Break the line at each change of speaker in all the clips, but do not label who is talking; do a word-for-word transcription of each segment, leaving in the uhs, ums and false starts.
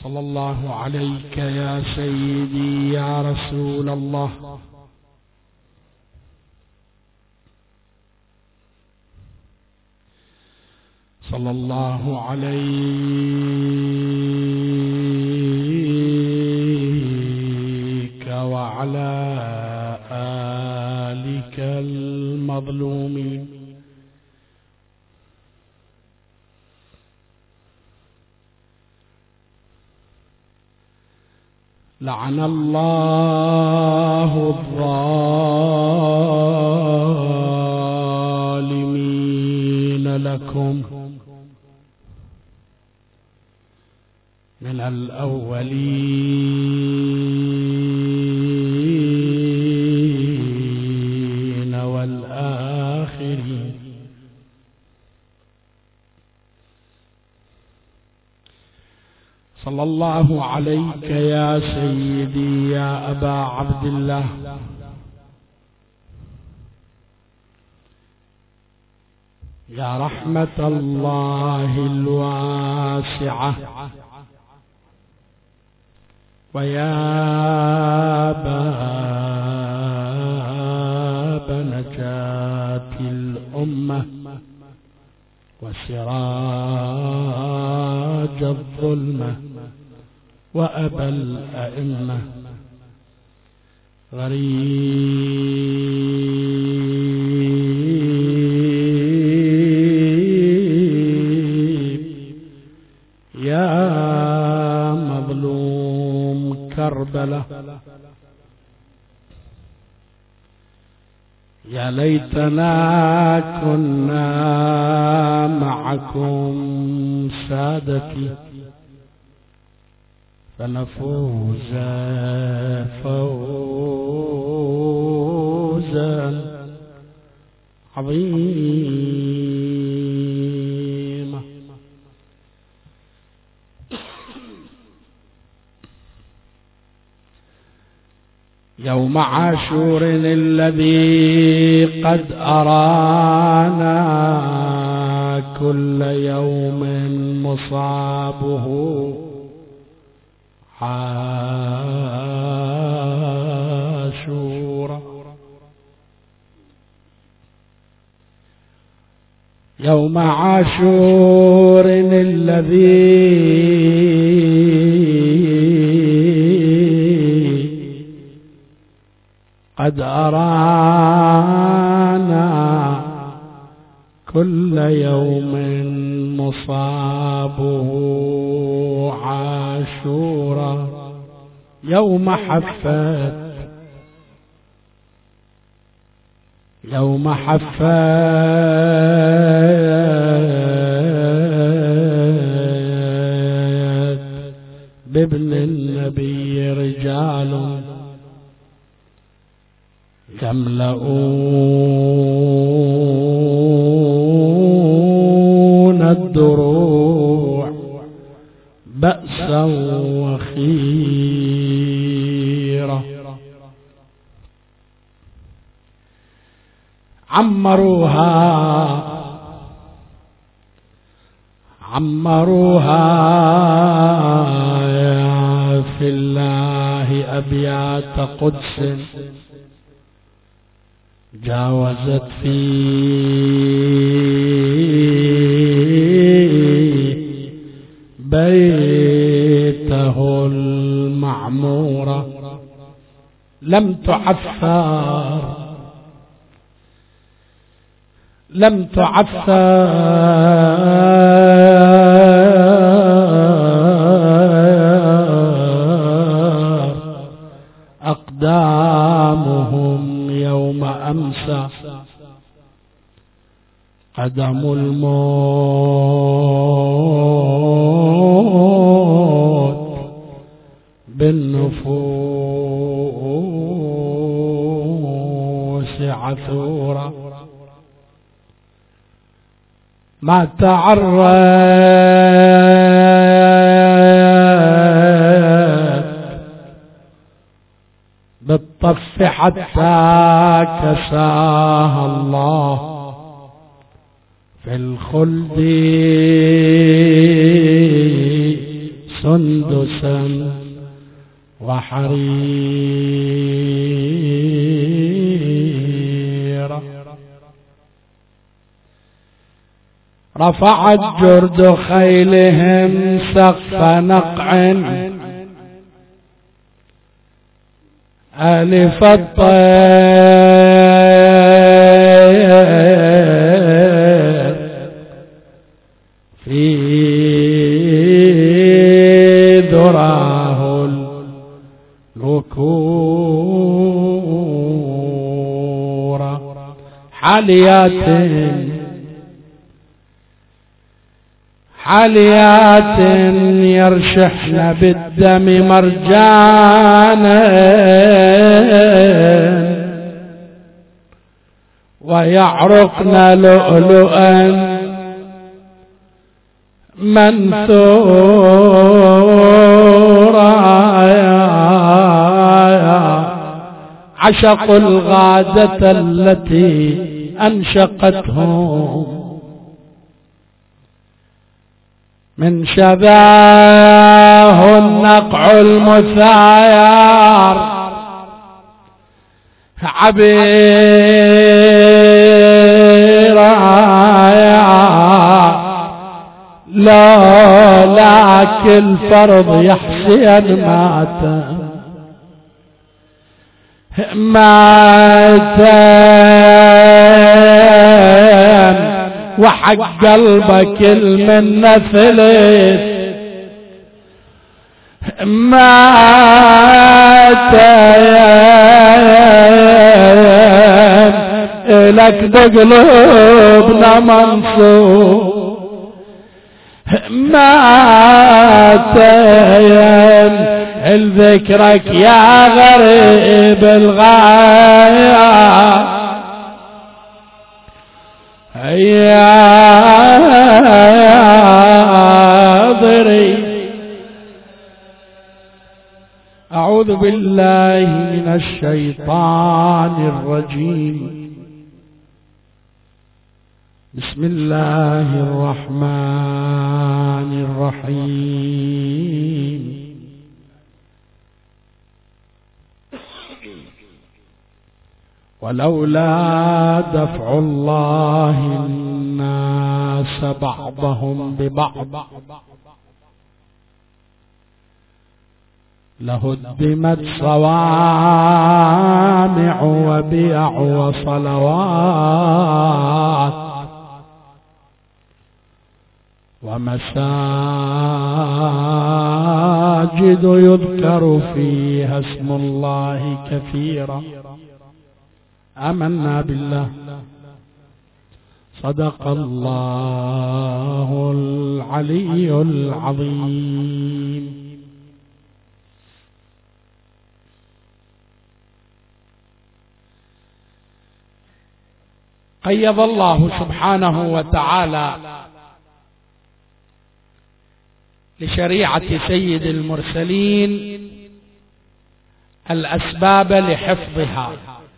صلى الله عليك يا سيدي يا رسول الله. صلى الله عليك وعلى آلك المظلومين. لعن الله الظالمين لكم من الأولين والآخرين. صلى الله عليك يا سيدي يا أبا عبد الله. يا رحمة الله الواسعة ويا باب نجاة الأمة وسراج الظلمة وأبا الأئمة. غريب يا مظلوم كربلاء. يا ليتنا كنا معكم سادتي فنفوز فوزا عظيما. يوم عاشور الذي قد أرانا كل يوم مصابه عاشورا. يوم عاشور الذي قد أرانا كل يوم مصابه عاشورا. يوم حفت يوم حفت بابن النبي رجال يملؤون الدروع بأسا وخيرة. عمروها عمروها في الله أبيات قدس جاوزت فيه بيته المعمورة. لم تعثر لم تعثر أقدامهم يوم أمسى. قدم الموت بالنفوس عثورا. ما تعرض بالطف حتى كساها الله في الخلد سندسا وحريرا. رفعت جرد خيلهم سقف نقع ألف الطير في ذراه الوكور. حاليات حاليات يرشحن بالدم مرجانا ويعرقن لؤلؤا منثورا. عشقوا الغادة التي أنشقتهم من شذاه النقع المثاير عبيرا. لا لك الفرض يحسي مات ماتين وحق قلبك المنة ثلث ماتين لك بقلوبنا منصور ماتين الذكرك يا غريب الغاية يا ضري. أعوذ بالله من الشيطان الرجيم. بسم الله الرحمن الرحيم. ولولا دفع الله الناس بعضهم ببعض لهدمت صوامع وبيع وصلوات ومساجد يذكر فيها اسم الله كثيرا. آمنا بالله. صدق الله العلي العظيم. قيض الله سبحانه وتعالى لشريعة سيد المرسلين الأسباب لحفظها.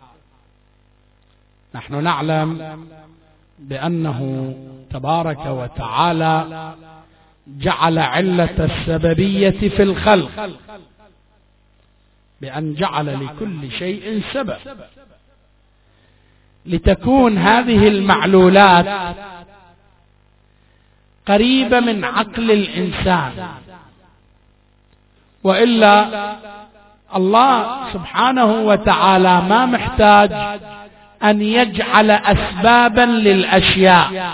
نحن نعلم بأنه تبارك وتعالى جعل علة السببية في الخلق بأن جعل لكل شيء سبب لتكون هذه المعلولات قريبة من عقل الإنسان، وإلا الله سبحانه وتعالى ما محتاج أن يجعل أسبابا للأشياء،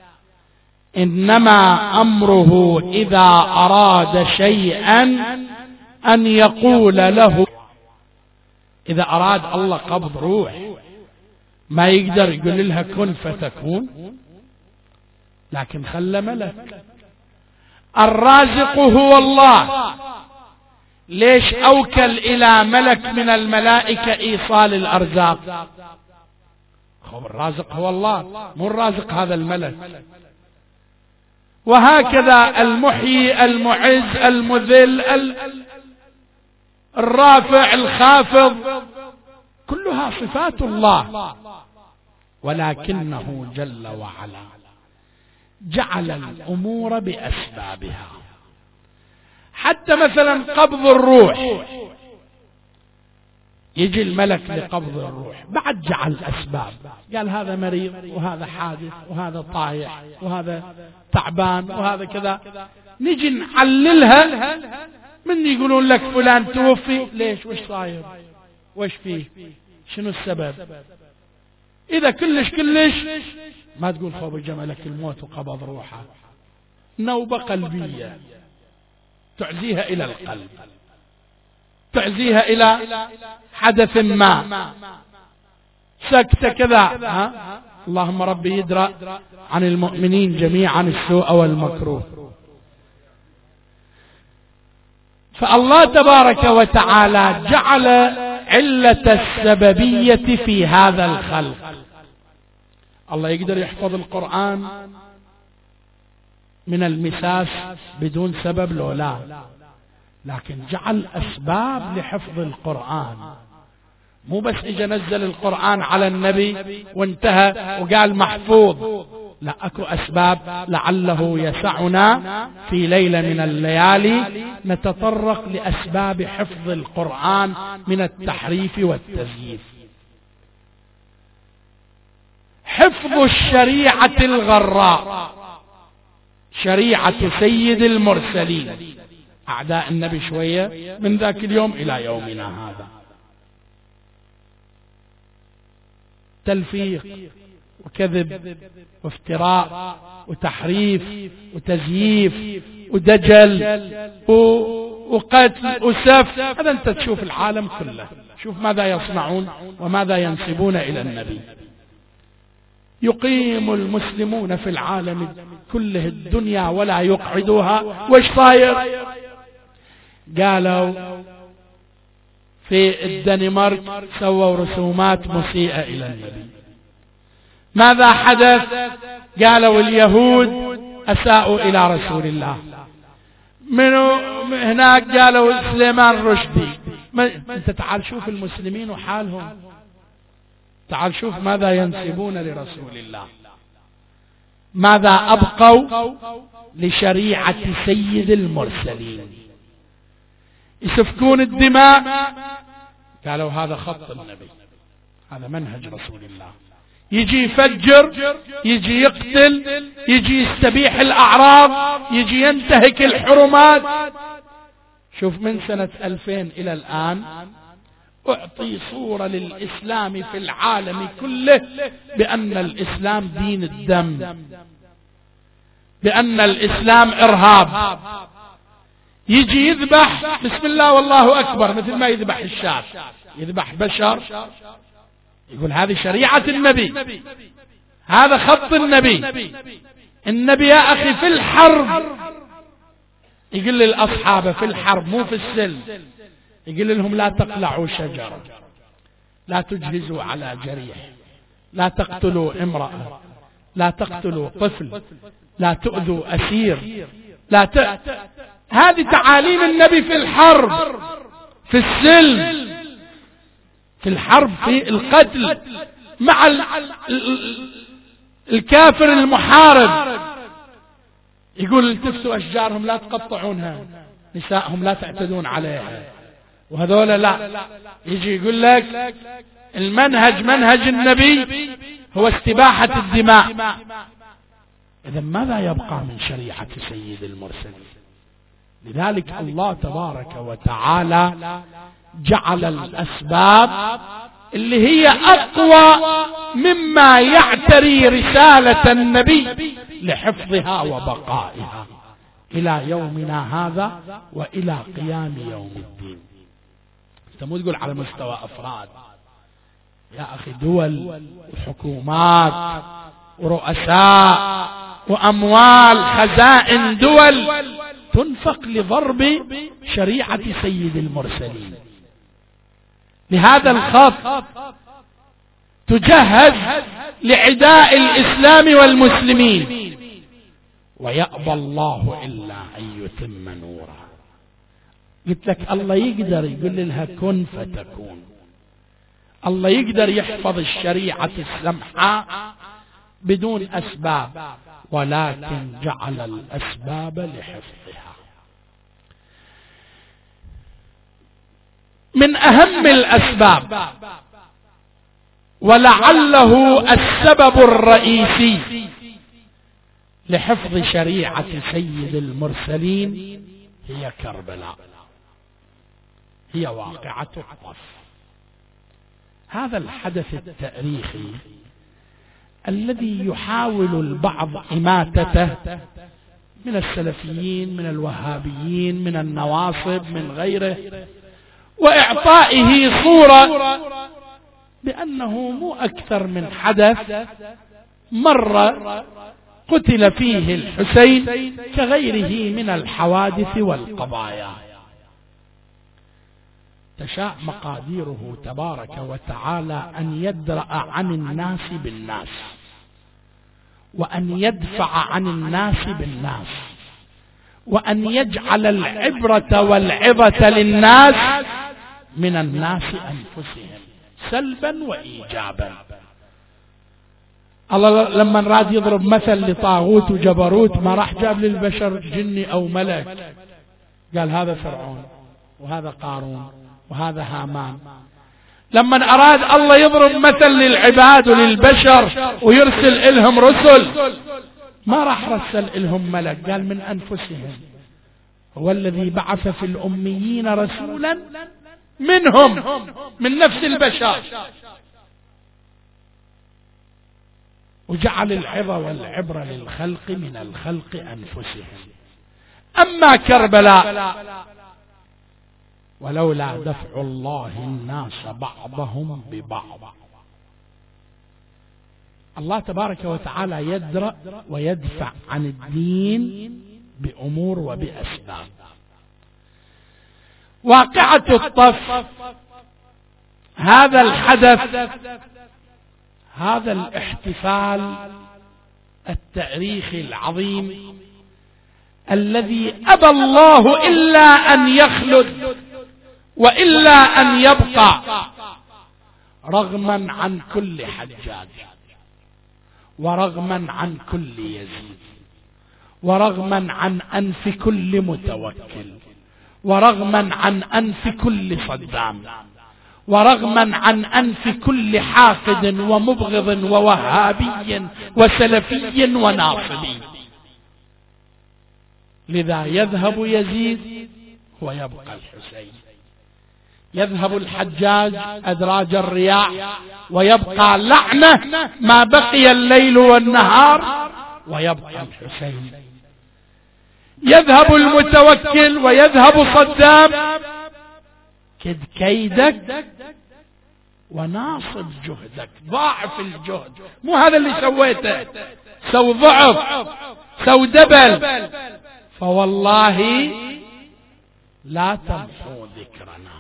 إنما أمره إذا أراد شيئا أن يقول له. إذا أراد الله قبض روح ما يقدر يقول لها كن فتكون، لكن خلى ملك. الرازق هو الله، ليش أوكل إلى ملك من الملائكة إيصال الأرزاق؟ الرازق هو الله، مو الرازق هذا الملك. وهكذا المحيي المعز المذل الرافع الخافض كلها صفات الله، ولكنه جل وعلا جعل الأمور بأسبابها حتى مثلا قبض الروح، يجي الملك لقبض الروح، بعد جعل أسباب، قال هذا مريض وهذا حادث وهذا طايح وهذا تعبان وهذا كذا، نجي نعللها. من يقولون لك فلان توفي، ليش؟ وش صاير؟ وش فيه؟ شنو السبب؟ إذا كلش كلش ما تقول خوف جملك الموت وقبض روحه، نوبة قلبية تعزيها إلى القلب، تعزيها إلى حدث ما، سكتة كذا. ها؟ اللهم ربي يدرأ عن المؤمنين جميعا السوء والمكروه. فالله تبارك وتعالى جعل علة السببية في هذا الخلق. الله يقدر يحفظ القرآن من المساس بدون سبب، لو لا، لكن جعل أسباب لحفظ القرآن. مو بس اجى نزل القرآن على النبي وانتهى وقال محفوظ، لا، اكو أسباب لعله يسعنا في ليلة من الليالي نتطرق لأسباب حفظ القرآن من التحريف والتزييف. حفظ الشريعة الغراء، شريعة سيد المرسلين، أعداء النبي شوية من ذاك اليوم إلى يومنا هذا، تلفيق وكذب وافتراء وتحريف وتزييف ودجل وقتل وسف. هذا أنت تشوف العالم كله، شوف ماذا يصنعون وماذا ينسبون إلى النبي. يقيم المسلمون في العالم كله الدنيا ولا يقعدوها. وش صاير؟ قالوا في الدنمارك سووا رسومات مسيئة إلى النبي. ماذا حدث؟ قالوا اليهود أساءوا إلى رسول الله. من هناك قالوا سليمان رشدي. انت تعال شوف المسلمين وحالهم، تعال شوف ماذا ينسبون لرسول الله، ماذا أبقوا لشريعة سيد المرسلين. يسفكون الدماء، قالوا هذا خط النبي، هذا منهج رسول الله. يجي يفجر، يجي يقتل، يجي يستبيح الأعراض، يجي ينتهك الحرمات. شوف من سنة ألفين إلى الآن أعطي صورة للإسلام في العالم كله بأن الإسلام دين الدم، بأن الإسلام إرهاب. يجي يذبح بسم الله والله أكبر مثل ما يذبح الشاة، يذبح بشر، يقول هذه شريعة النبي، هذا خط النبي. النبي يا أخي في الحرب يقول للأصحاب في الحرب مو في السلم، يقول لهم لا تقلعوا شجرة، لا تجهزوا على جريح، لا تقتلوا امرأة، لا تقتلوا طفل، لا تؤذوا أسير، لا ت... هذه تعاليم النبي في الحرب، في السلم، في الحرب، في القتل مع ال... الكافر المحارب. يقول التفسوا أشجارهم لا تقطعونها، نسائهم لا تعتدون عليها، وهذول لا. يجي يقول لك المنهج منهج النبي هو استباحة الدماء. إذا ماذا يبقى من شريعة سيد المرسلين؟ لذلك الله تبارك وتعالى جعل الأسباب اللي هي أقوى مما يعتري رسالة النبي لحفظها وبقائها إلى يومنا هذا وإلى قيام يوم الدين. انت مو تقول على مستوى أفراد، يا أخي دول وحكومات ورؤساء وأموال خزائن دول تنفق لضرب شريعة سيد المرسلين. لهذا الخط تجهز لعداء الإسلام والمسلمين، ويأبى الله إلا أن يتم نوره. قلت لك الله يقدر يقول لها كن فتكون، الله يقدر يحفظ الشريعة السمحة بدون أسباب، ولكن جعل الأسباب لحفظها. من أهم الأسباب ولعله السبب الرئيسي لحفظ شريعة سيد المرسلين هي كربلاء، هي واقعة الطف. هذا الحدث التاريخي الذي يحاول البعض إماتته من السلفيين، من الوهابيين، من النواصب، من غيره، وإعطائه صورة بأنه مو أكثر من حدث مرة قتل فيه الحسين كغيره من الحوادث والقضايا. تشاء مقاديره تبارك وتعالى أن يدرأ عن الناس بالناس، وأن يدفع عن الناس بالناس، وأن يجعل العبرة والعظة للناس من الناس أنفسهم سلبا وإيجابا. الله لما راد يضرب مثل لطاغوت وجبروت ما راح جاب للبشر جني أو ملك، قال هذا فرعون وهذا قارون وهذا هامان. لما أراد الله يضرب مثل للعباد وللبشر ويرسل إلهم رسل ما راح رسل إلهم ملك، قال من أنفسهم. هو الذي بعث في الأميين رسولا منهم، من نفس البشر، وجعل العظة والعبرة للخلق من الخلق أنفسهم. أما كربلاء ولولا دفع الله الناس بعضهم ببعض، الله تبارك وتعالى يدرأ ويدفع عن الدين بأمور وبأسباب. واقعة الطف، هذا الحدث، هذا الاحتفال التاريخي العظيم الذي أبى الله إلا أن يخلد وإلا أن يبقى، رغما عن كل حجاج، ورغما عن كل يزيد، ورغما عن أنف كل متوكل، ورغما عن أنف كل صدام، ورغما عن أنف كل حاقد ومبغض ووهابي وسلفي وناصبي. لذا يذهب يزيد ويبقى الحسين، يذهب الحجاج أدراج الرياح ويبقى لعنة ما بقي الليل والنهار ويبقى الحسين، يذهب المتوكل ويذهب صدام، كد كيدك وناصب جهدك، ضاعف الجهد، مو هذا اللي سويته، سو ضعف، سو دبل، فوالله لا تمحو ذكرنا.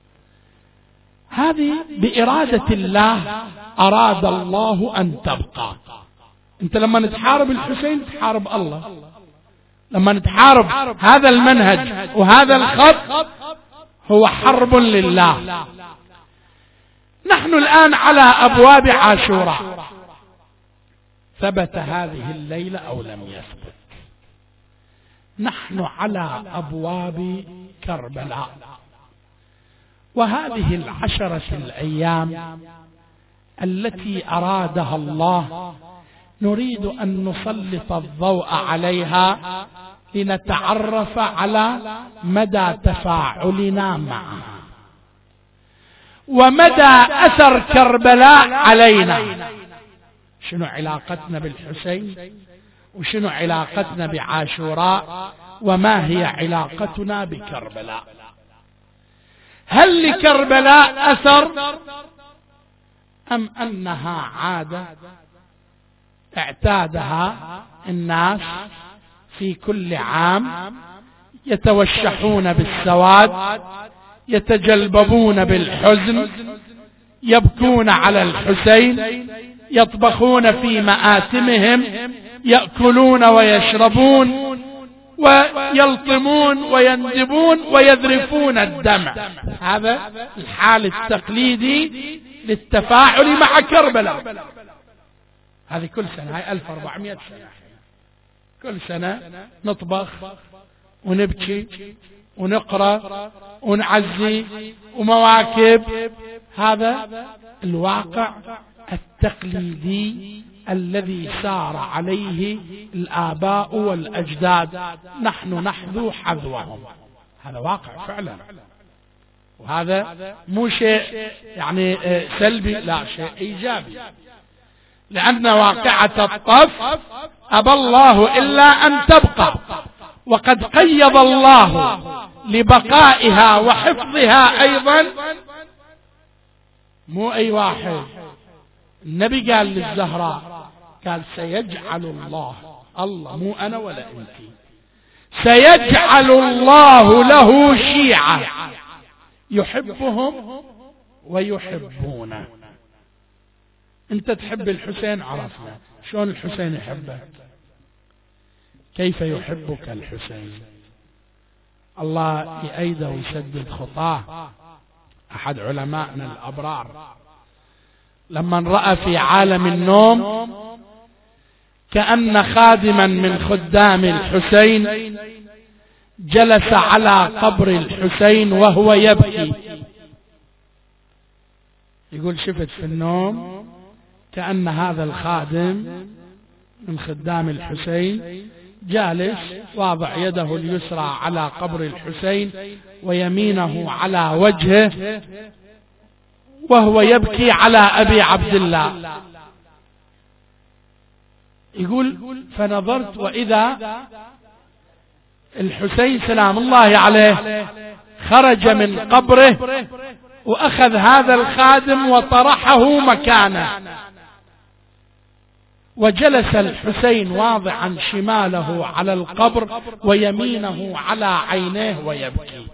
هذه بإرادة الله، أراد الله أن تبقى. أنت لما نتحارب الحسين تحارب الله، لما نتحارب هذا المنهج وهذا الخط هو حرب لله. نحن الآن على أبواب عاشوراء، ثبت هذه الليلة أو لم يثبت. نحن على أبواب كربلاء، وهذه العشرة الأيام التي أرادها الله نريد أن نسلط الضوء عليها لنتعرف على مدى تفاعلنا معها ومدى أثر كربلاء علينا. شنو علاقتنا بالحسين، وشنو علاقتنا بعاشوراء، وما هي علاقتنا بكربلاء؟ هل لكربلاء أثر أم أنها عادة اعتادها الناس في كل عام، يتوشحون بالسواد، يتجلببون بالحزن، يبكون على الحسين، يطبخون في مآتمهم، يأكلون ويشربون ويلطمون ويندبون ويذرفون الدمع. هذا الحال التقليدي للتفاعل مع كربلاء. هذه كل سنة، هاي ألف وأربعمائة سنة، كل سنة نطبخ ونبكي ونقرأ ونعزي ومواكب. هذا الواقع التقليدي الذي سار عليه الآباء والأجداد، نحن نحذو حذوهم. هذا واقع فعلا، وهذا مو شيء يعني سلبي، لا، شيء إيجابي، لأن واقعة الطف أبى الله إلا أن تبقى، وقد قيض الله لبقائها وحفظها أيضا مو أي واحد. النبي قال للزهراء، قال سيجعل الله، الله مو أنا ولا أنت، سيجعل الله له شيعة يحبهم ويحبونه. أنت تحب الحسين، عرفنا شلون الحسين يحبك، كيف يحبك الحسين. الله يأيده ويسدد خطاه. أحد علمائنا الأبرار لما رأى في عالم النوم كأن خادما من خدام الحسين جلس على قبر الحسين وهو يبكي، يقول شفت في النوم كأن هذا الخادم من خدام الحسين جالس واضع يده اليسرى على قبر الحسين ويمينه على وجهه وهو يبكي على أبي عبد الله. يقول فنظرت وإذا الحسين سلام الله عليه خرج من قبره وأخذ هذا الخادم وطرحه مكانه، وجلس الحسين واضعا شماله على القبر ويمينه على عينيه ويبكي.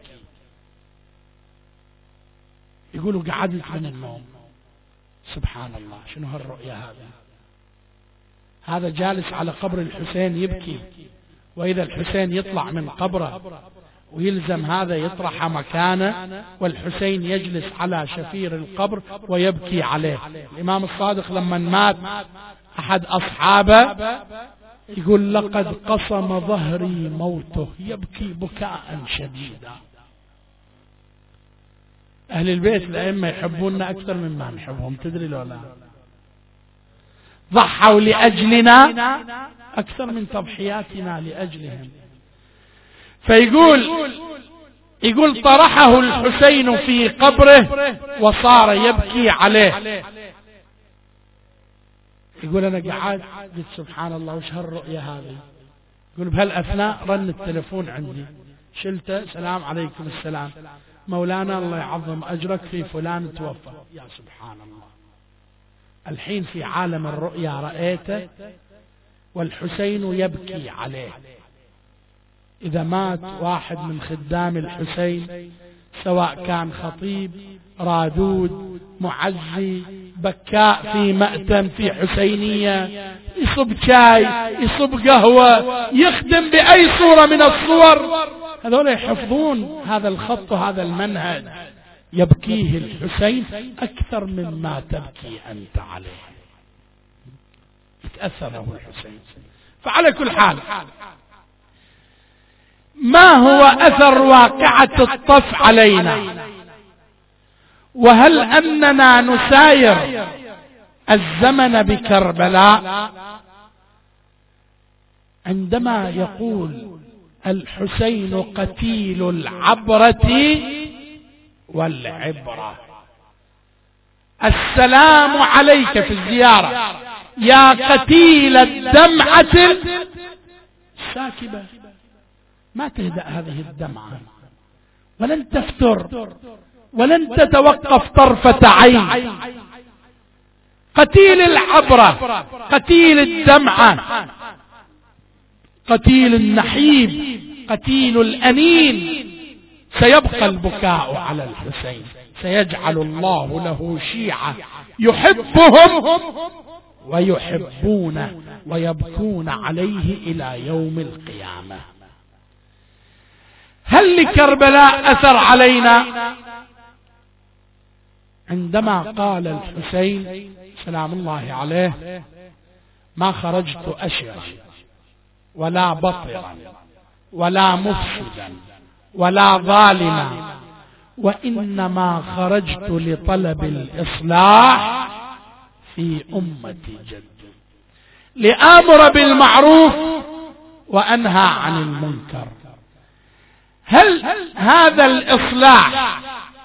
يقولوا قعدت من النوم، سبحان الله، شنو هالرؤية هذا؟ هذا جالس على قبر الحسين يبكي، وإذا الحسين يطلع من قبره ويلزم هذا يطرح مكانه، والحسين يجلس على شفير القبر ويبكي عليه. الإمام الصادق لما مات أحد أصحابه يقول لقد قصم ظهري موته، يبكي بكاء شديدا. أهل البيت الأئمة يحبوننا أكثر مما نحبهم، تدري لو لا؟ ضحوا لأجلنا أكثر من تضحياتنا لأجلهم. فيقول يقول طرحه الحسين في قبره وصار يبكي عليه. يقول أنا قعدت قلت سبحان الله وش هالرؤية هذه. يقول بهالأثناء رن التلفون عندي، شلته، سلام عليكم السلام، مولانا الله يعظم أجرك في فلان توفى. يا سبحان الله، الحين في عالم الرؤيا رأيته والحسين يبكي عليه. إذا مات واحد من خدام الحسين سواء كان خطيب، رادود، معزي، بكاء في مأتم، في حسينية، يصب شاي، يصب قهوة، يخدم بأي صورة من الصور، هذول يحفظون هذا الخط وهذا المنهج. يبكيه الحسين أكثر مما تبكي أنت عليه، يتأثره الحسين. فعلى كل حال، ما هو أثر واقعة الطف علينا؟ وهل أننا نساير الزمن بكربلاء؟ عندما يقول الحسين قتيل العبرة والعبرة، السلام عليك في الزيارة يا قتيل الدمعة الساكبة. ما تهدأ هذه الدمعة، ولن تفتر، ولن تتوقف طرفة عين. قتيل العبرة، قتيل الدمعة، قتيل النحيب، قتيل الأنين، سيبقى البكاء على الحسين. سيجعل الله له شيعة يحبهم ويحبونه ويبكون عليه إلى يوم القيامة. هل لكربلاء أثر علينا؟ عندما قال الحسين سلام الله عليه ما خرجت أشرا ولا بطرا ولا مفسدا ولا ظالما وإنما خرجت لطلب الإصلاح في أمة جدي لآمر بالمعروف وأنهى عن المنكر. هل هذا الإصلاح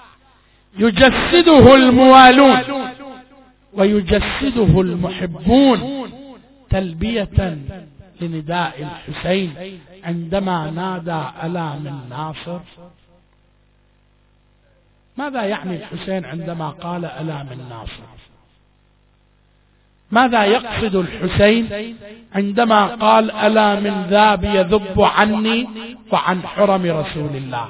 يجسده الموالون ويجسده المحبون تلبية لنداء الحسين عندما نادى ألا من ناصر؟ ماذا يعني الحسين عندما قال ألا من ناصر؟ ماذا يقصد الحسين عندما قال ألا من ذاب يذب عني وعن حرم رسول الله؟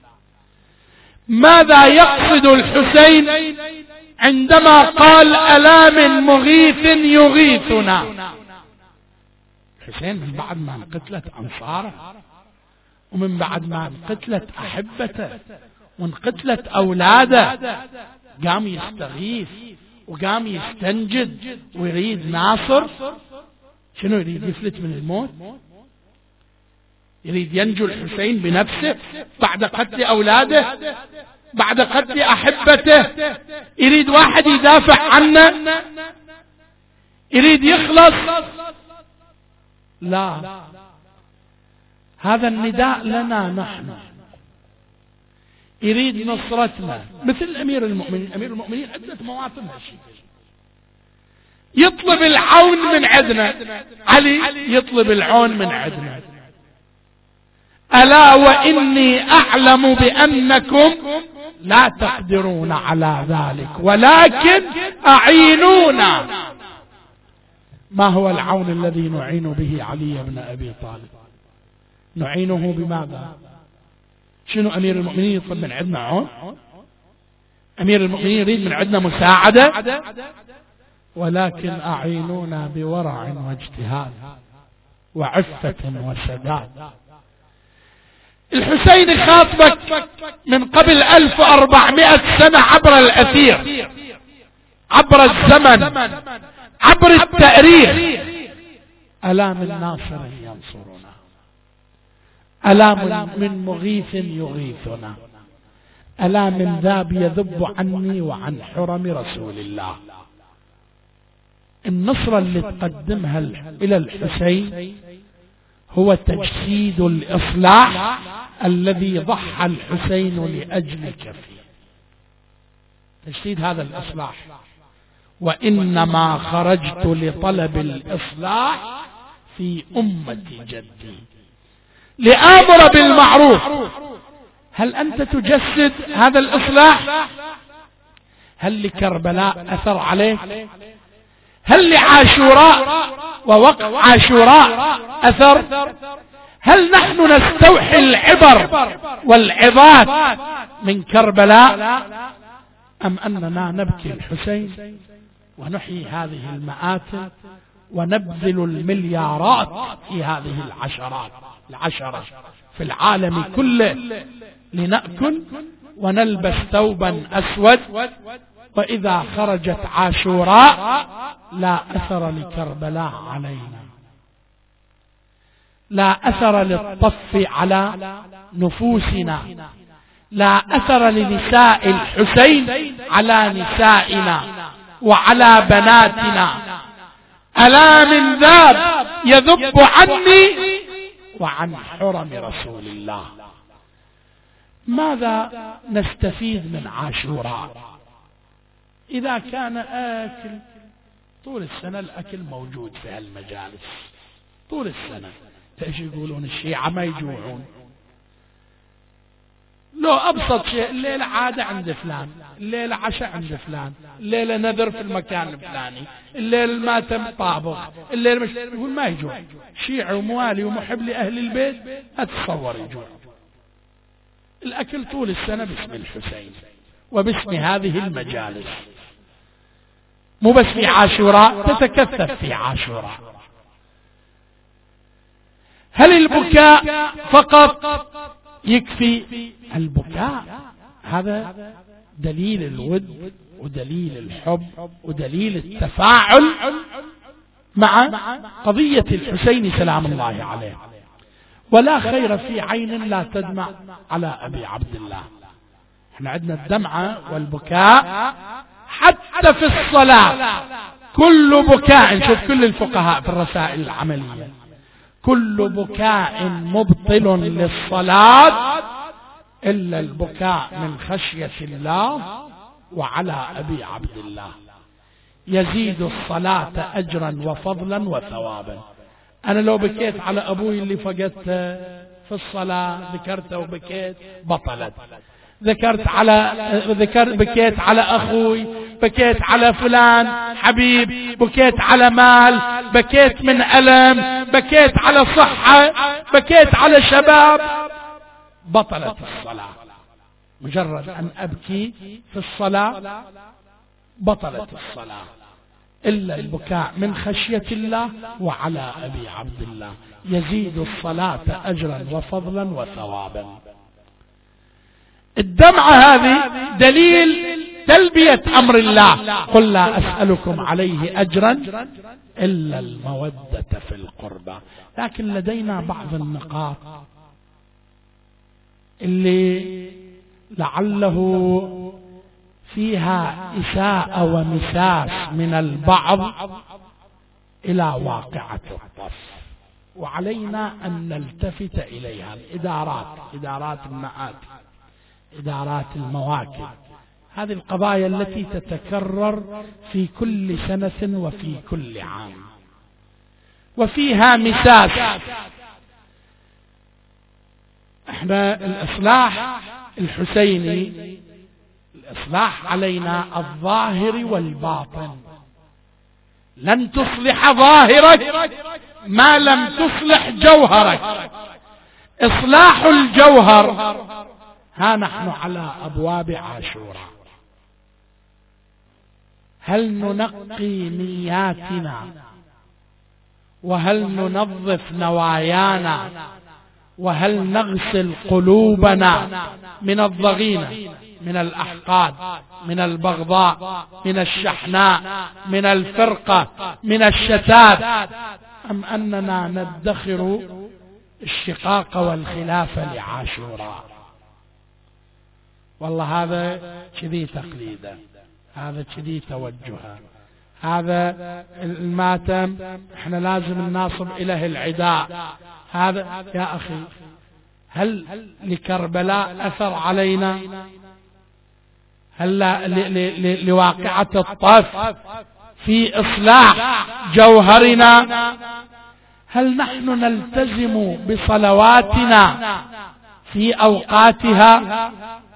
ماذا يقصد الحسين عندما قال ألا من مغيث يغيثنا؟ الحسين من بعد ما انقتلت أنصاره، ومن بعد ما انقتلت أحبته، وانقتلت أولاده، قام يستغيث وقام يستنجد ويريد ناصر. شنو يريد؟ يفلت من الموت؟ يريد ينجو الحسين بنفسه بعد قتل أولاده، بعد قتل أحبته؟ يريد واحد يدافع عنه؟ يريد يخلص؟ لا، هذا النداء لنا نحن، يريد نصرتنا مثل أمير المؤمنين. أمير المؤمنين عدة مواطن هالشيء، يطلب العون من عندنا. علي يطلب العون من عندنا. ألا وإني أعلم بأنكم لا تقدرون على ذلك ولكن أعينونا. ما هو العون الذي نعين به علي بن أبي طالب؟ نعينه بماذا؟ شنو أمير المؤمنين يطلب من عندنا عون؟ أمير المؤمنين يريد من عندنا مساعدة، ولكن أعينونا بورع واجتهاد وعفة وسداد. الحسين خاطبك من قبل ألف وأربعمائة سنة عبر الأثير، عبر الزمن، عبر التاريخ. ألا من ناصر ينصرنا، ألا من مغيث يغيثنا، ألا من ذاب يذب عني وعن حرم رسول الله. النصرة اللي تقدمها إلى الحسين هو تجسيد الإصلاح الذي ضحى الحسين لأجلك فيه. تجسيد هذا الإصلاح. وإنما خرجت لطلب الإصلاح في أمة جدي لآمر بالمعروف. هل أنت تجسد هذا الإصلاح؟ هل لكربلاء أثر عليك؟ هل لعاشوراء ووقف عاشوراء أثر؟ هل نحن نستوحي العبر والعظات من كربلاء، أم أننا نبكي الحسين ونحيي هذه المآتم ونبذل المليارات في هذه العشرات العشرة في العالم كله لنأكل ونلبس ثوبا أسود، وإذا خرجت عاشوراء لا أثر لكربلاء علينا، لا أثر للطف على نفوسنا، لا أثر لنساء الحسين على نسائنا وعلى بناتنا. ألا من ذاب يذب عني وعن حرم رسول الله. ماذا نستفيد من عاشوراء؟ إذا كان آكل طول السنة، الأكل موجود في هالمجالس طول السنة. ليش يقولون الشيعة ما يجوعون؟ لو أبسط شيء، الليلة عادة عند فلان، الليلة عشاء عند فلان، الليلة نذر في المكان الفلاني، الليلة الماتم طابخ، الليلة مش، يقول ما يجوع. شيعي وموالي ومحب لأهل البيت أتصور يجوع. الأكل طول السنة باسم الحسين وباسم هذه المجالس، مو بس في عاشوراء، تتكثف في عاشوراء. هل البكاء فقط يكفي؟ البكاء هذا دليل الود ودليل الحب ودليل التفاعل مع قضية الحسين سلام الله عليه. ولا خير في عين لا تدمع على أبي عبد الله. احنا عندنا الدمعة والبكاء حتى في الصلاة، كل بكاء، شوف كل الفقهاء في الرسائل العملية، كل بكاء مبطل للصلاة إلا البكاء من خشية الله وعلى أبي عبد الله، يزيد الصلاة أجرا وفضلا وثوابا. أنا لو بكيت على أبوي اللي فقدته في الصلاة، ذكرته وبكيت، بطلت. ذكرت على ذكر بكيت على أخوي، بكيت على فلان حبيب، بكيت على مال، بكيت من ألم، بكيت على صحة، بكيت على شباب، بطلت الصلاة. مجرد أن أبكي في الصلاة بطلت الصلاة، إلا البكاء من خشية الله وعلى أبي عبد الله، يزيد الصلاة أجرا وفضلا وثوابا. الدمعة هذه دليل تلبية أمر الله، قل لا أسألكم عليه أجرا إلا المودة في القربى. لكن لدينا بعض النقاط اللي لعله فيها إساءة ومساس من البعض إلى واقعة الطف، وعلينا أن نلتفت إليها. الإدارات، إدارات المآتي، إدارات المواكب، هذه القضايا التي تتكرر في كل سنة وفي كل عام، وفيها مساس. احنا الإصلاح الحسيني، الإصلاح علينا الظاهر والباطن. لن تصلح ظاهرك ما لم تصلح جوهرك. إصلاح الجوهر، ها نحن على أبواب عاشوراء، هل ننقي نياتنا وهل ننظف نوايانا وهل نغسل قلوبنا من الضغينة، من الأحقاد، من البغضاء، من الشحناء، من الفرقة، من الشتات، أم أننا ندخر الشقاق والخلاف لعاشوراء؟ والله هذا كذي تقليدا، هذا كذي توجها، هذا الماتم احنا لازم نناصب إليه العداء. هذا يا أخي، هل لكربلاء أثر علينا؟ هل لواقعة الطف في إصلاح جوهرنا؟ هل نحن نلتزم بصلواتنا في أوقاتها؟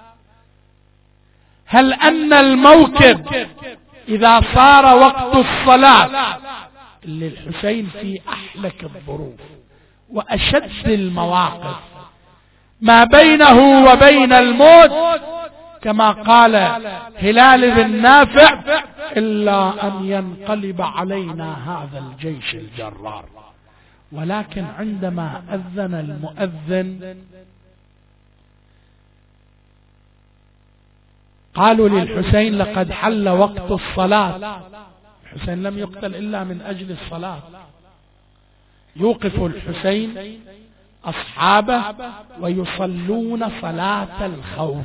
هل أن الموكب إذا صار وقت الصلاة، اللي الحسين في أحلك الظروف وأشد المواقف ما بينه وبين الموت، كما قال هلال بن نافع: إلا أن ينقلب علينا هذا الجيش الجرار. ولكن عندما أذن المؤذن قالوا للحسين: لقد حل وقت الصلاة. الحسين لم يقتل إلا من أجل الصلاة. يوقف الحسين أصحابه ويصلون صلاة الخوف،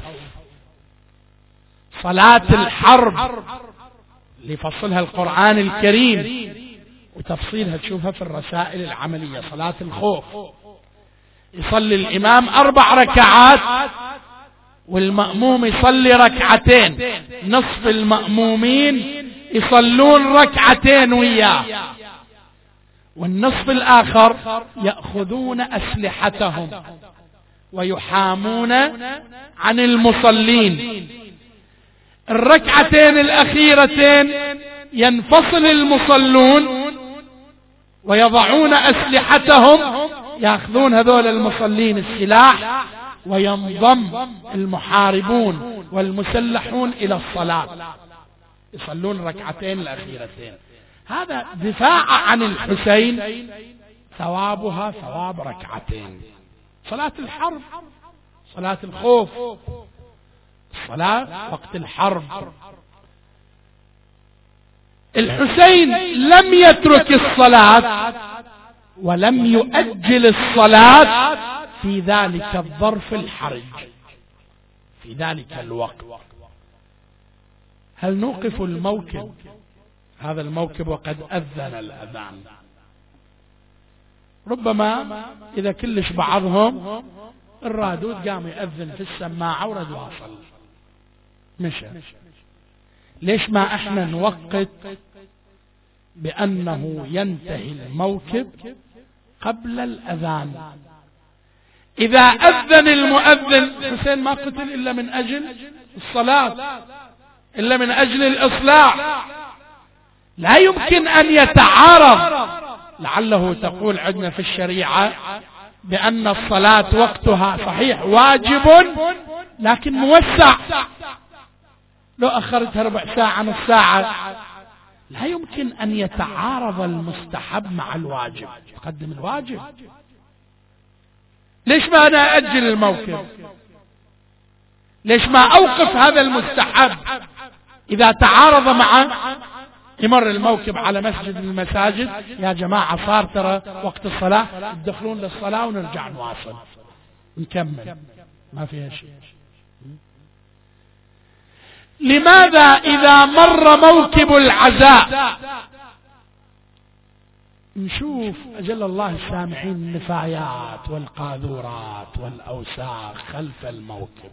صلاة الحرب اللي فصلها القرآن الكريم وتفصيلها تشوفها في الرسائل العملية. صلاة الخوف يصلي الإمام أربع ركعات والمأموم يصلي ركعتين، نصف المأمومين يصلون ركعتين وياه، والنصف الآخر يأخذون أسلحتهم ويحامون عن المصلين. الركعتين الأخيرتين ينفصل المصلون ويضعون أسلحتهم، يأخذون هذول المصلين السلاح، وينضم المحاربون والمسلحون إلى الصلاة، يصلون ركعتين الأخيرتين. هذا دفاع عن الحسين، ثوابها ثواب ركعتين. صلاة الحرب، صلاة الخوف، الصلاة وقت الحرب. الحسين لم يترك الصلاة ولم يؤجل الصلاة في ذلك الظرف الحرج، في ذلك الوقت. هل نوقف الموكب، هذا الموكب وقد أذن الأذان؟ ربما إذا كلش بعضهم الرادود قام يأذن في السماعة ورد واصل مشى. ليش ما احنا نوقت بأنه ينتهي الموكب قبل الأذان؟ إذا أذن المؤذن، حسين ما قتل إلا من أجل الصلاة، إلا من أجل الإصلاح، لا يمكن أن يتعارض. لعله تقول عندنا في الشريعة بأن الصلاة وقتها صحيح واجب لكن موسع، لو أخرتها ربع ساعة نص ساعة. لا يمكن أن يتعارض المستحب مع الواجب، تقدم الواجب. ليش ما أنا أجل الموكب؟ ليش ما أوقف هذا المستحب إذا تعارض مع يمر الموكب على مسجد من المساجد؟ يا جماعة صار ترى وقت الصلاة، تدخلون للصلاة ونرجع نواصل نكمل، ما فيها شيء. لماذا إذا مر موكب العزاء نشوف أجل الله السامعين النفايات والقاذورات والأوساخ خلف الموكب؟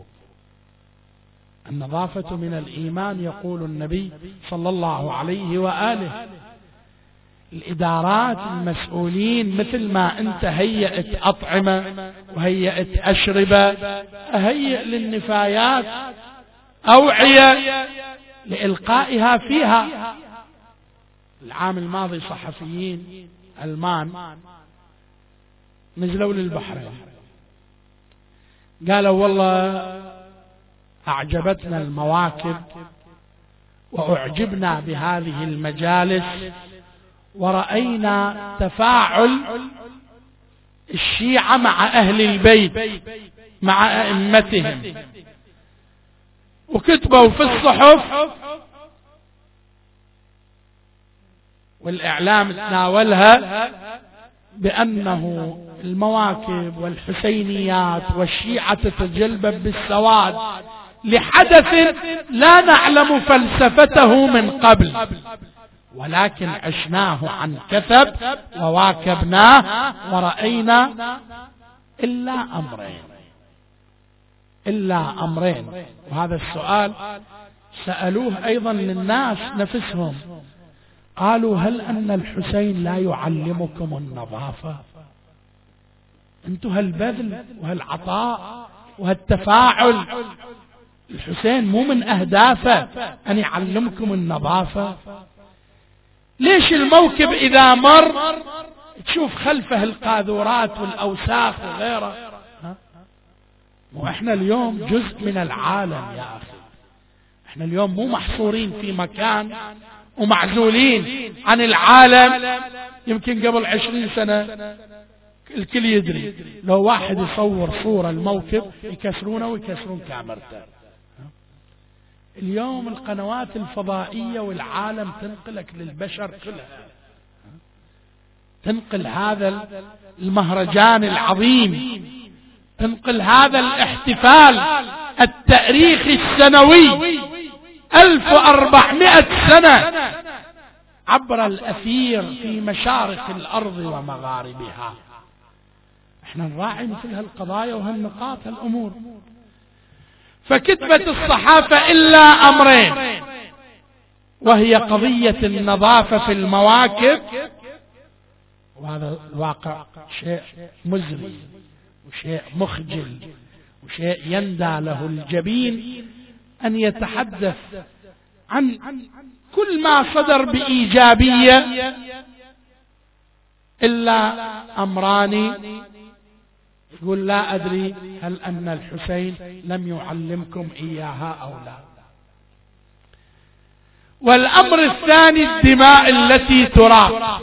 النظافة من الإيمان يقول النبي صلى الله عليه وآله. الإدارات المسؤولين مثل ما أنت هيئت أطعمة وهيئت أشربة، أهيئ للنفايات أوعية لإلقائها فيها. العام الماضي صحفيين ألمان نزلوا للبحرين، قالوا والله أعجبتنا المواكب وأعجبنا بهذه المجالس ورأينا تفاعل الشيعة مع أهل البيت مع أئمتهم، وكتبوا في الصحف والإعلام تناولها بأنه المواكب والحسينيات والشيعة تتجلبب بالسواد لحدث لا نعلم فلسفته من قبل، ولكن عشناه عن كثب وواكبناه ورأينا إلا أمرين، إلا أمرين. وهذا السؤال سألوه أيضا للناس نفسهم، قالوا هل أن الحسين لا يعلمكم النظافة؟ أنتم هالبذل وهالعطاء وهالتفاعل، الحسين مو من أهدافه أن يعلمكم النظافة؟ ليش الموكب إذا مر تشوف خلفه القاذورات والأوساخ وغيره؟ وإحنا اليوم جزء من العالم يا أخي، إحنا اليوم مو محصورين في مكان ومعزولين عن العالم. يمكن قبل عشرين سنة الكل يدري لو واحد يصور صورة الموكب يكسرونه ويكسرون كاميرته. اليوم القنوات الفضائية والعالم تنقلك للبشر كلها، تنقل هذا المهرجان العظيم، تنقل هذا الاحتفال التاريخي السنوي ألف وأربعمائة سنة عبر الأثير في مشارق الأرض ومغاربها. احنا نراعي مثل هالقضايا وهالنقاط هالأمور. فكتبت الصحافة إلا أمرين، وهي قضية النظافة في المواكب، وهذا الواقع شيء مزري وشيء مخجل وشيء يندى له الجبين أن يتحدث عن كل ما صدر بإيجابية إلا أمران. يقول لا أدري هل أن الحسين لم يعلمكم إياها أو لا. والأمر الثاني الدماء التي تراق.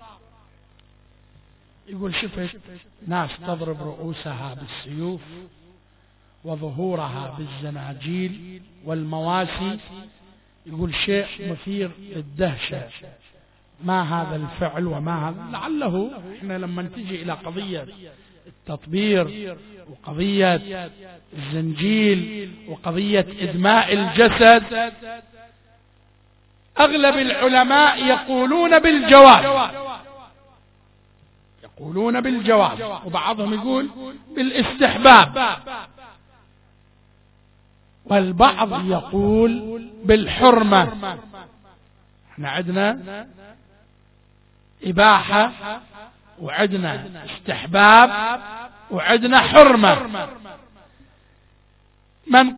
يقول شفت ناس تضرب رؤوسها بالسيوف وظهورها بالزناجيل والمواسي، يقول شيء مثير للدهشة. ما هذا الفعل وما هذا؟ لعله احنا لما نتجي إلى قضية التطبير وقضية الزنجيل وقضية إدماء الجسد، أغلب العلماء يقولون بالجواز، يقولون بالجواز، وبعضهم يقول بالاستحباب، والبعض يقول بالحرمة. احنا عندنا إباحة وعندنا استحباب وعندنا حرمة. من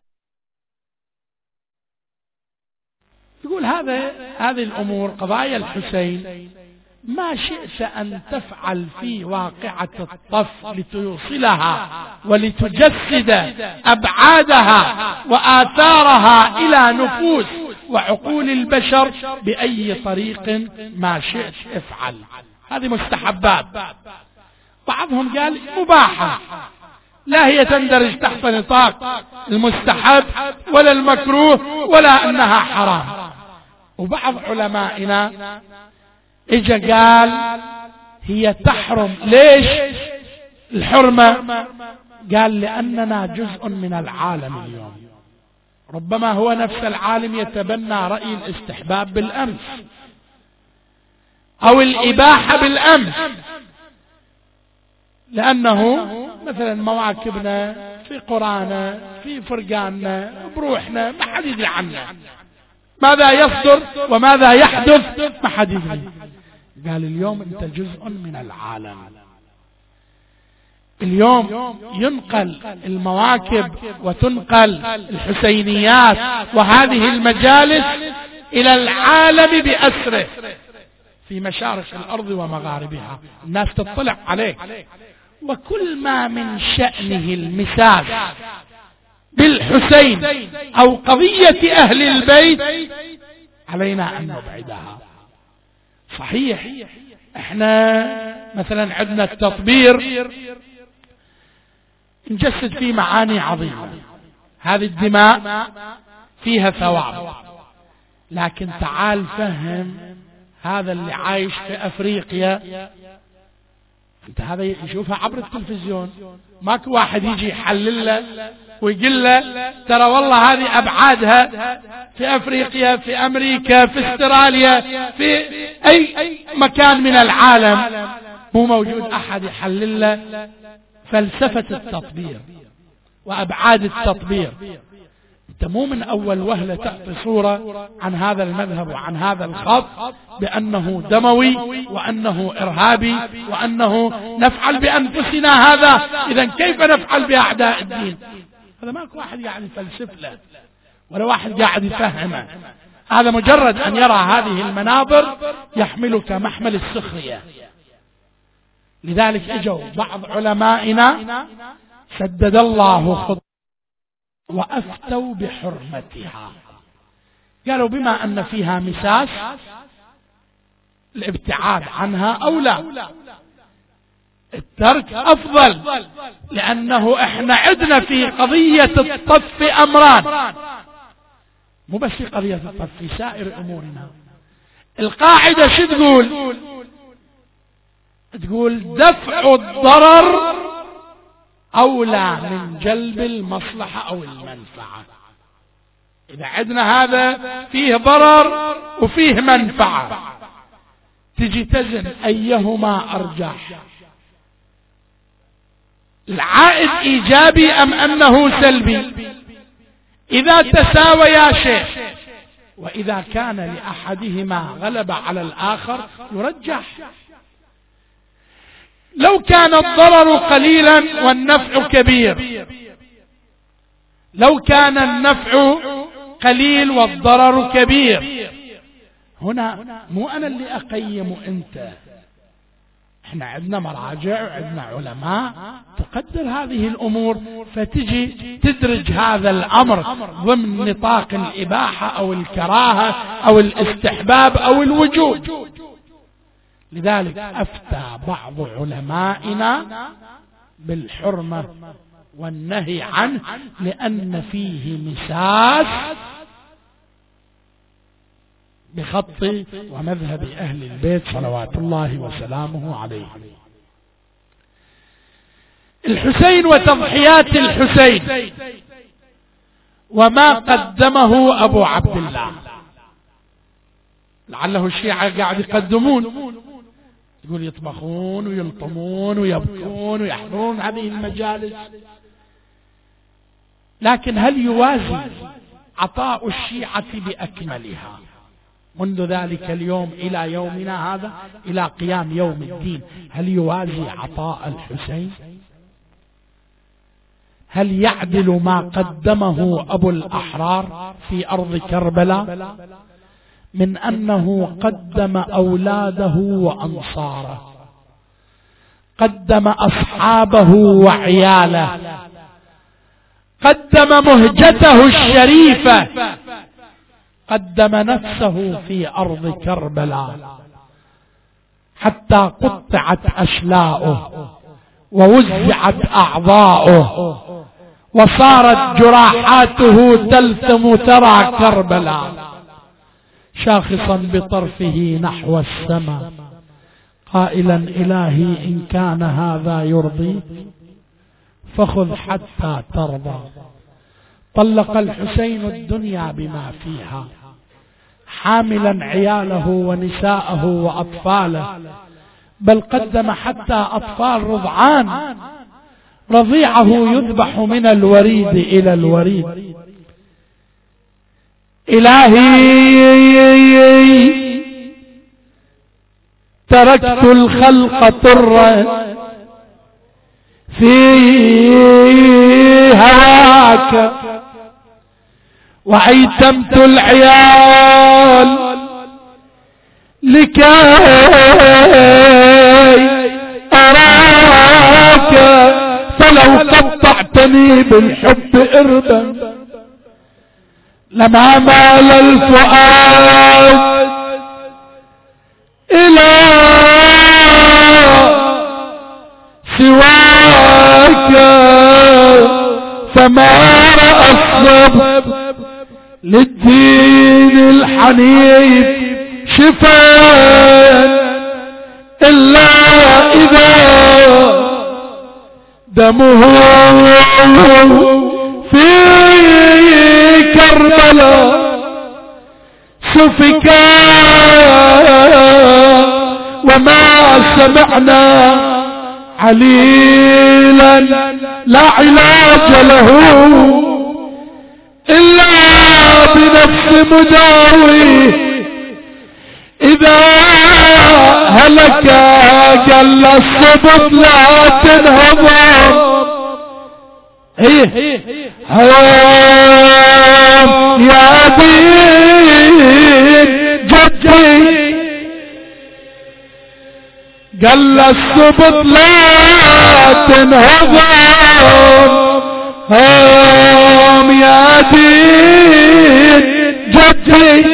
يقول هذا هذه الأمور قضايا الحسين ما شئت أن تفعل في واقعة الطف لتوصلها ولتجسد أبعادها وآثارها إلى نفوس وعقول البشر بأي طريق ما شئت افعل، هذه مستحبات. بعضهم قال مباحة، لا هي تندرج تحت نطاق المستحب ولا المكروه ولا أنها حرام. وبعض علمائنا اجا قال هي تحرم. ليش الحرمة؟ قال لأننا جزء من العالم اليوم، ربما هو نفس العالم يتبنى رأي الاستحباب بالأمس أو الإباحة بالأمس، لأنه مثلا مواكبنا في قرانا في فرقاننا بروحنا ما حد يدري عنا، ماذا يصدر وماذا يحدث ما حد يدري. قال اليوم أنت جزء من العالم. اليوم ينقل المواكب وتنقل الحسينيات وهذه المجالس إلى العالم بأسره في مشارق الأرض ومغاربها، الناس تطلع عليه، وكل ما من شأنه المساس بالحسين أو قضية أهل البيت علينا أن نبعدها. صحيح احنا مثلا عندنا التطبير نجسد فيه معاني عظيمة، هذه الدماء فيها ثواب، لكن تعال فهم هذا اللي عايش في أفريقيا، انت هذا يشوفها عبر التلفزيون، ماكو واحد يجي يحلل له ويقول له ترى والله هذه أبعادها في أفريقيا في أمريكا في استراليا في أي مكان من العالم، مو موجود أحد يحلل له فلسفة التطبير وأبعاد التطبير. انت مو من أول وهلة تعطي صورة عن هذا المذهب وعن هذا الخط بأنه دموي وأنه إرهابي وأنه نفعل بأنفسنا هذا، إذن كيف نفعل بأعداء الدين؟ هذا ماكو واحد قاعد يفلسف له ولا واحد قاعد يفهمه، هذا مجرد أن يرى هذه المناظر يحملك محمل السخرية. لذلك اجوا بعض علمائنا سدد الله خطوة وأفتوا بحرمتها، قالوا بما أن فيها مساس الابتعاد عنها أولى، الترك أفضل، لأنه احنا عدنا في قضية الطف أمران، مو بس في قضية الطف، في سائر أمورنا. القاعدة شو تقول؟ تقول دفع الضرر أولى من جلب المصلحة أو المنفعة. إذا عندنا هذا فيه ضرر وفيه منفعة، تجي تزن أيهما أرجح، العائد إيجابي أم أنه سلبي. إذا تساويا شيء وإذا كان لأحدهما غلبة على الآخر يرجح. لو كان الضرر قليلا والنفع كبير، لو كان النفع قليل والضرر كبير، هنا مو أنا اللي أقيم أنت، احنا عندنا مراجع وعندنا علماء تقدر هذه الأمور، فتجي تدرج هذا الأمر ضمن نطاق الإباحة أو الكراهة أو الاستحباب أو الوجوب. لذلك أفتى بعض علمائنا بالحرمة والنهي عنه، لأن فيه مساس بخط ومذهب أهل البيت صلوات الله وسلامه عليه. الحسين وتضحيات الحسين وما قدمه أبو عبد الله. لعله الشيعة قاعد يقدمون، يقول يطبخون ويلطمون ويبكون ويحضرون هذه المجالس، لكن هل يوازي عطاء الشيعة بأكملها منذ ذلك اليوم إلى يومنا هذا، إلى قيام يوم الدين، هل يوازي عطاء الحسين؟ هل يعدل ما قدمه أبو الأحرار في أرض كربلاء من أنه قدم أولاده وأنصاره، قدم أصحابه وعياله، قدم مهجته الشريفة، قدم نفسه في أرض كربلاء حتى قطعت أشلاؤه ووزعت أعضاؤه وصارت جراحاته تلثم ثرى كربلاء، شاخصا بطرفه نحو السماء قائلا إلهي إن كان هذا يرضيك فخذ حتى ترضى. طلق الحسين الدنيا بما فيها حاملا عياله ونساءه وأطفاله، بل قدم حتى أطفال رضعان رضيعه يذبح من الوريد إلى الوريد. إلهي تركت الخلق طرا في هواك وأيتمت العيال لكي أراك، فلو قطعتني بالحب إربا لما مال الفؤاد إلى سواك، فما رأى الصبر للدين الحنيف شفاء إلا إذا دمه في كربلاء سفكا، وما سمعنا عليلا لا علاج له إلا بنفس مداوي، إذا هلك قل الصبط لا تنهضم. هي هوام يا دين جدي قل الصبط لا تنهضم، هوام يا دين جدي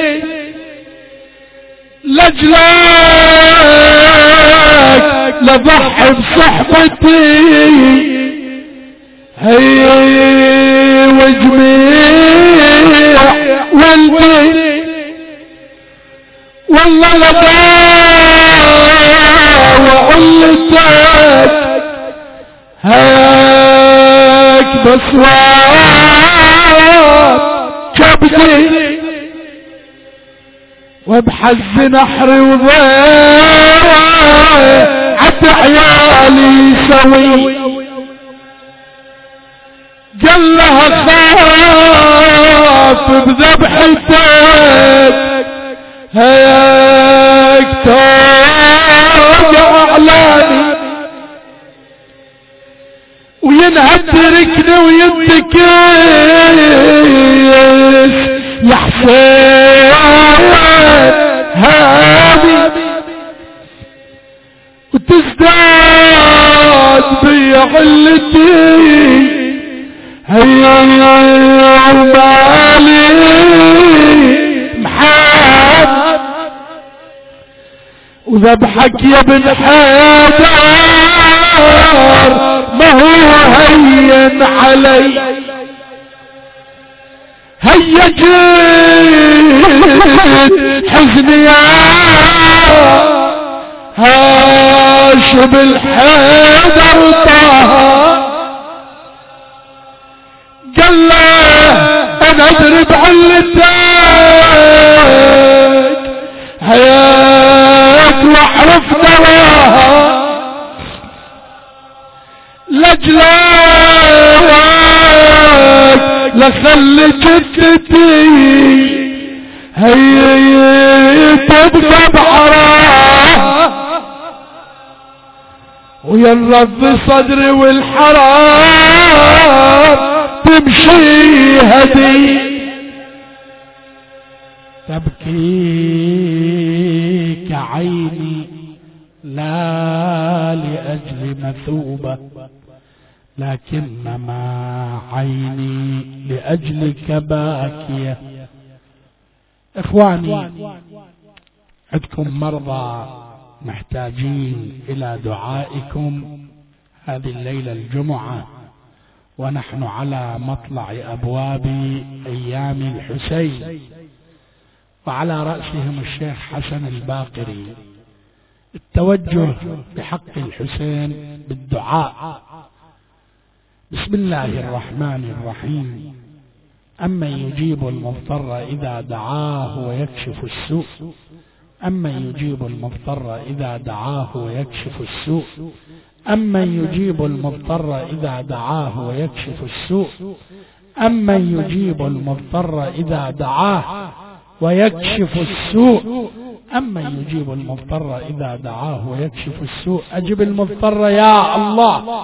لجلك لضحي بصحبتي، هي وجميع ولدي والله لداوى علتك هيك بصوات كبدي وبحز نحري وضيعت عيالي سوي، قال لها خاف بذبحتك هيك توقع اعلاني وينهد ركني وينتكس يا حسين هذه وتزداد بي علتي، هيا مالي محاد وذبحك يا ابن حيدر ما هو هين علي، هيا جيت حزني يا هاشم الحيدر طه ادري بعلتك حياك واعرف دواها لجلاك لخلي جدتي هي تبقى بعراه وينرض صدري والحرام تمشي هدي تبكيك عيني لا لأجل مثوبة لكنما عيني لأجلك باكية. إخواني، عندكم مرضى محتاجين إلى دعائكم هذه الليلة الجمعة، ونحن على مطلع أبواب أيام الحسين، وعلى رأسهم الشيخ حسن الباقري. التوجه بحق الحسين بالدعاء. بسم الله الرحمن الرحيم. أمن يجيب المضطر إذا دعاه ويكشف السوء أمن يجيب المضطر إذا دعاه ويكشف السوء أمن يجيب المضطر إذا دعاه ويكشف السوء أمن يجيب المضطر إذا دعاه ويكشف السوء أمن يجيب المضطر إذا دعاه ويكشف السوء. أجب المضطر يا الله.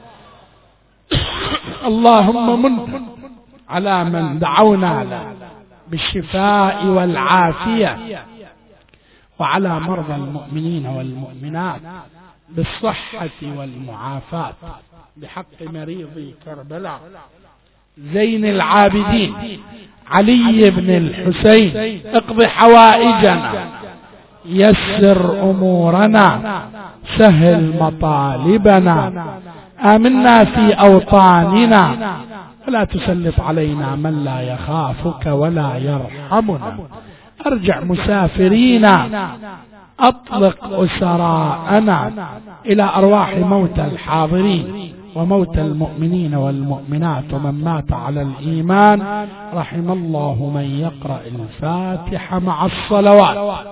اللهم من على من دعونا له بالشفاء والعافية، وعلى مرضى المؤمنين والمؤمنات بالصحة والمعافاة، بحق مريض كربلاء زين العابدين علي بن الحسين. اقض حوائجنا، يسر أمورنا، سهل مطالبنا، آمنا في أوطاننا، ولا تسلط علينا من لا يخافك ولا يرحمنا. أرجع مسافرينا، أطلق أسراءنا إلى أرواح موتى الحاضرين وموتى المؤمنين والمؤمنات ومن مات على الإيمان. رحم الله من يقرأ الفاتحة مع الصلوات.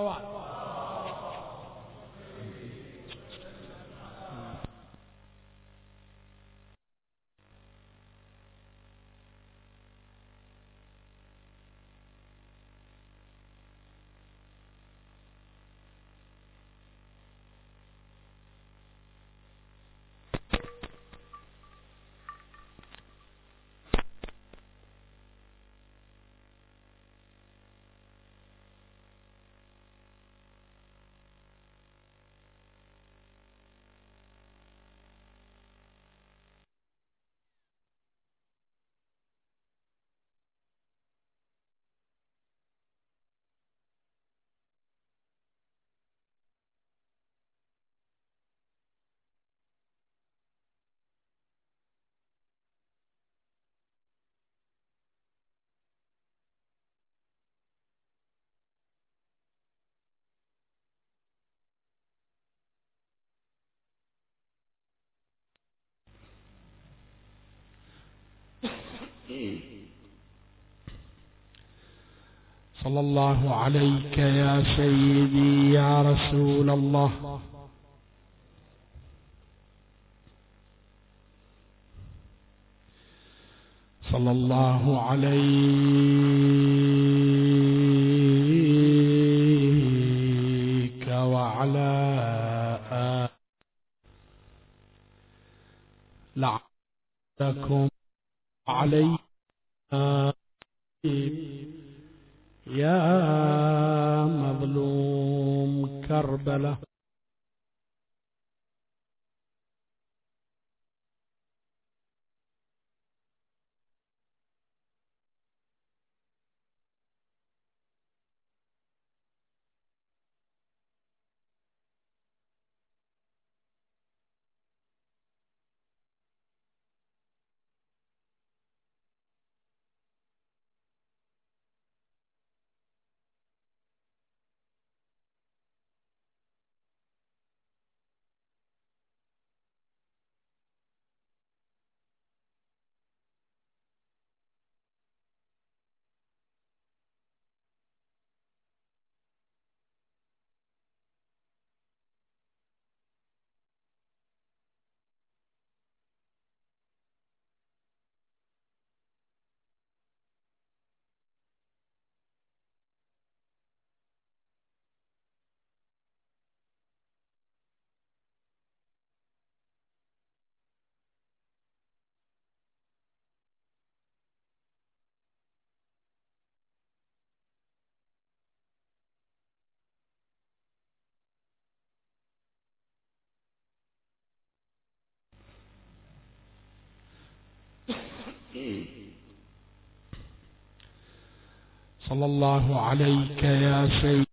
صلى الله عليك يا سيدي يا رسول الله. صلى الله عليك وعلى آله لعلكم عليك يا مظلوم كربلاء. صلى الله عليك يا سيدي.